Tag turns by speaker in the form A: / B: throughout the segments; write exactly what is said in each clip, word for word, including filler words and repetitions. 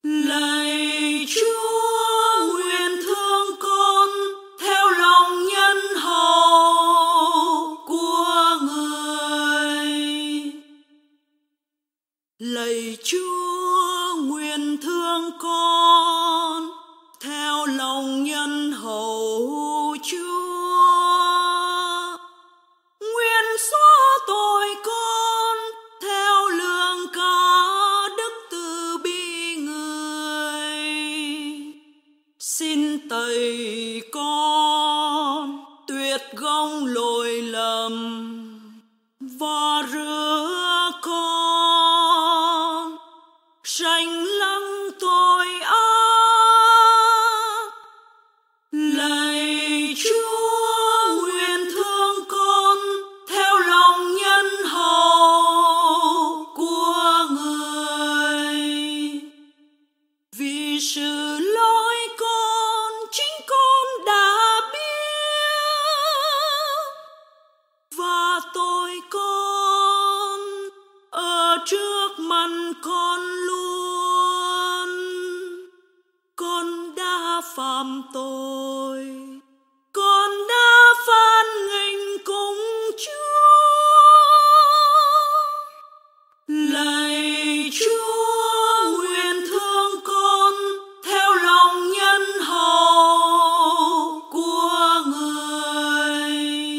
A: Lạy Chúa, nguyện thương con theo lòng nhân hậu của Người. Lạy Chúa, nguyện thương con theo lòng nhân hậu Chúa. Nguyện xóa tội con theo lượng cả đức từ bi Người. Xin tẩy con tuyệt gông lỗi lầm và rửa con sanh lắng tội ác. Lạy Chúa, nguyện thương con theo lòng nhân hậu của Người. Vì sự lỗi con chính con đã biết, và tội con ở trước mặt con luôn. Con đã phạm tội, con đã phản nghịch cùng Chúa. Lạy Chúa, nguyện thương con theo lòng nhân hậu của Người.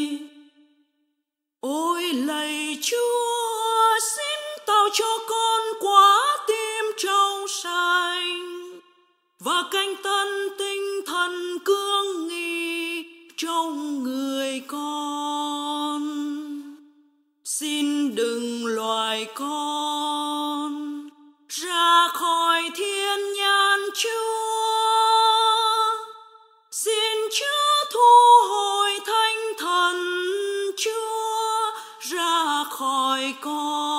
A: Ôi lạy Chúa, xin tạo cho con quả tim trong sạch và cánh tân tinh thần cương nghị trong người con. Xin đừng loại con ra khỏi thiên nhãn Chúa. Xin Chúa thu hồi thánh thần Chúa ra khỏi con.